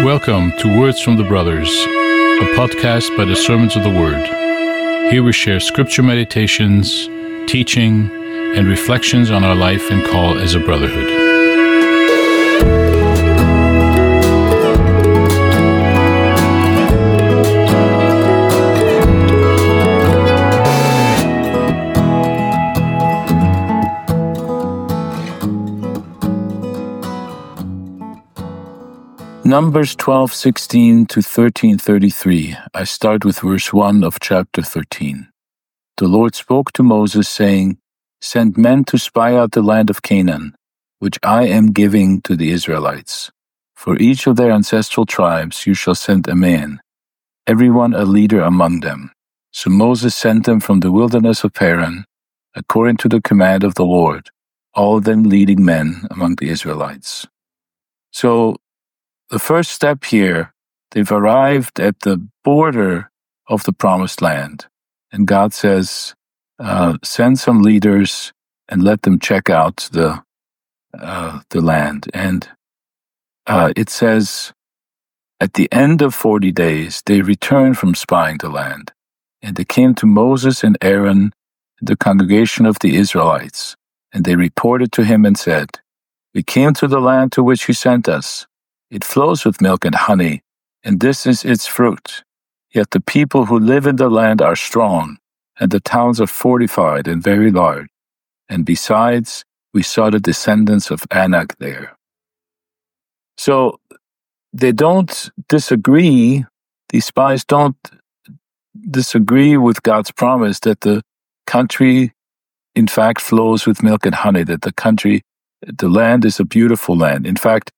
Welcome to Words from the Brothers, a podcast by the Servants of the Word. Here we share scripture meditations, teaching, and reflections on our life and call as a brotherhood. Numbers 12:16 to 13:33. I start with verse 1 of chapter 13. The Lord spoke to Moses, saying, "Send men to spy out the land of Canaan, which I am giving to the Israelites. For each of their ancestral tribes you shall send a man, everyone a leader among them." So Moses sent them from the wilderness of Paran, according to the command of the Lord, all of them leading men among the Israelites. So the first step here, they've arrived at the border of the promised land. And God says, send some leaders and let them check out the land. And it says, at the end of 40 days, they returned from spying the land. And they came to Moses and Aaron, the congregation of the Israelites. And they reported to him and said, "We came to the land to which you sent us. It flows with milk and honey, and this is its fruit. Yet the people who live in the land are strong, and the towns are fortified and very large. And besides, we saw the descendants of Anak there." So they don't disagree, these spies don't disagree with God's promise that the country, in fact, flows with milk and honey, that the land is a beautiful land. In fact,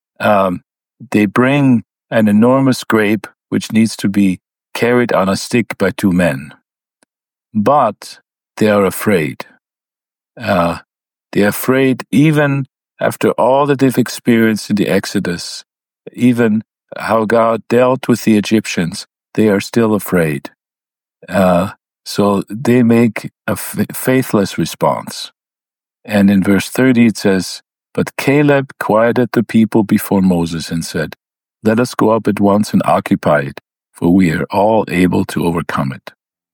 they bring an enormous grape which needs to be carried on a stick by two men. But they are afraid. They're afraid even after all that they've experienced in the Exodus, even how God dealt with the Egyptians, they are still afraid. So they make a faithless response. And in verse 30 it says, "But Caleb quieted the people before Moses and said, 'Let us go up at once and occupy it, for we are all able to overcome it.'"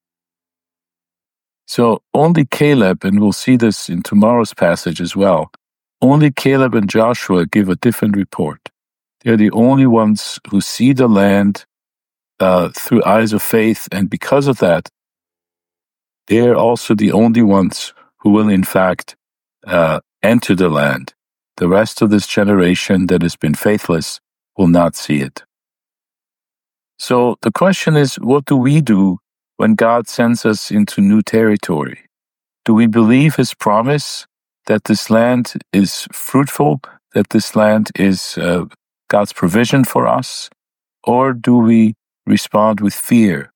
So only Caleb, and we'll see this in tomorrow's passage as well, only Caleb and Joshua give a different report. They're the only ones who see the land through eyes of faith, and because of that, they're also the only ones who will in fact enter the land. The rest of this generation that has been faithless will not see it. So the question is, what do we do when God sends us into new territory? Do we believe His promise that this land is fruitful, that this land is God's provision for us? Or do we respond with fear?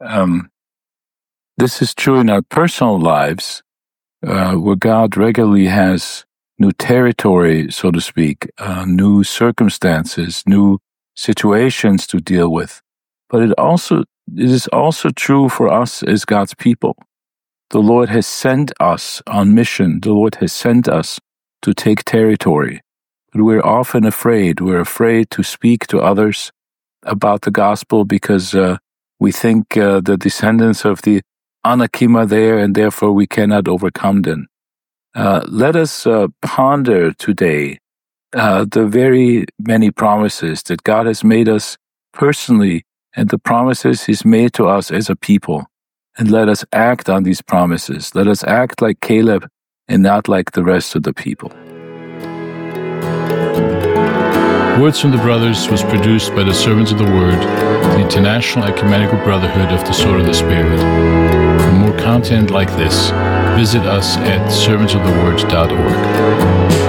This is true in our personal lives, where God regularly has new territory, so to speak, new circumstances, new situations to deal with. But it is also true for us as God's people. The Lord has sent us on mission. The Lord has sent us to take territory. But we're often afraid. We're afraid to speak to others about the gospel because we think the descendants of the Anakim are there and therefore we cannot overcome them. Let us ponder today the very many promises that God has made us personally and the promises He's made to us as a people. And let us act on these promises. Let us act like Caleb and not like the rest of the people. Words from the Brothers was produced by the Servants of the Word, the International Ecumenical Brotherhood of the Sword of the Spirit. For more content like this, visit us at servantsoftheword.org.